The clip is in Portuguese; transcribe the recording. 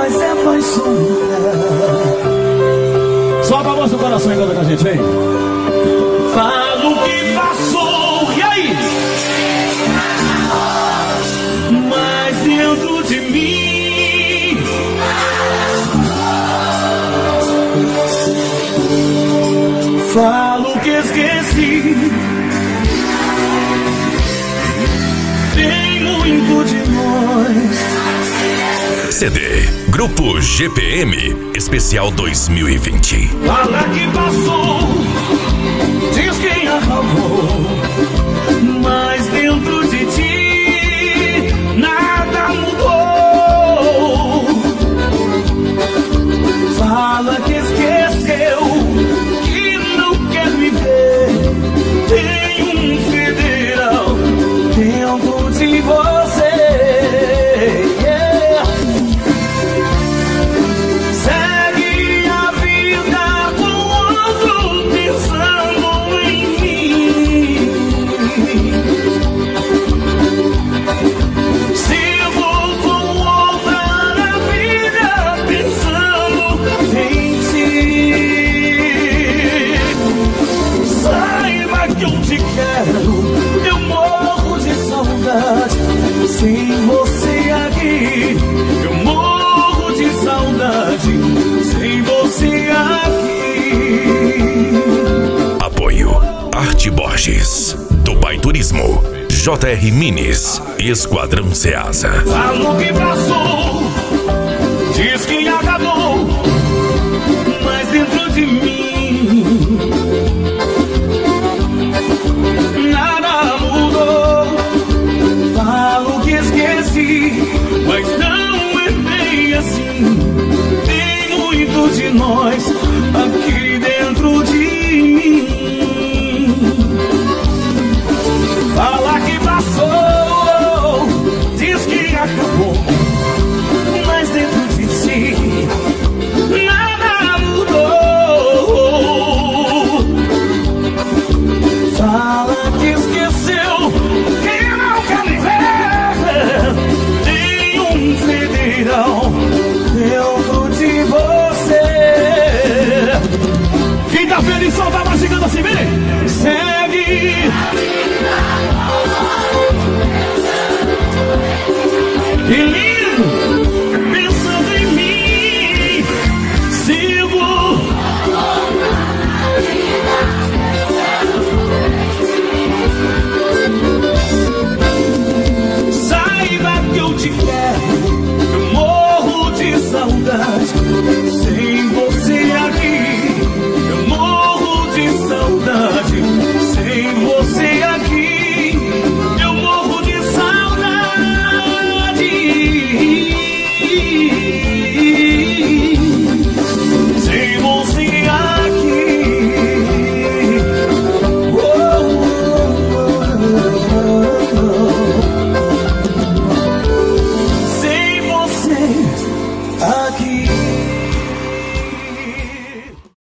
vai se apaixonar. Solta a voz do coração e canta com a gente, vem. Fala o que passou, e aí? Mas dentro de mim falo que esqueci. Tem muito de nós. CD Grupo GPM Especial 2020. Fala que passou, diz quem acabou, mas dentro de ti nada mudou. Fala que esqueceu, que não quer me ver. Tem um federal dentro de você. Eu morro de saudade sem você aqui. Eu morro de saudade sem você aqui. Apoio Arte Borges, Dubai Turismo, JR Minis, Esquadrão Ceasa. Falo que passou, diz que acabou, mas dentro de mim nada mudou. Falo que esqueci, mas não é bem assim. Tem muito de nós.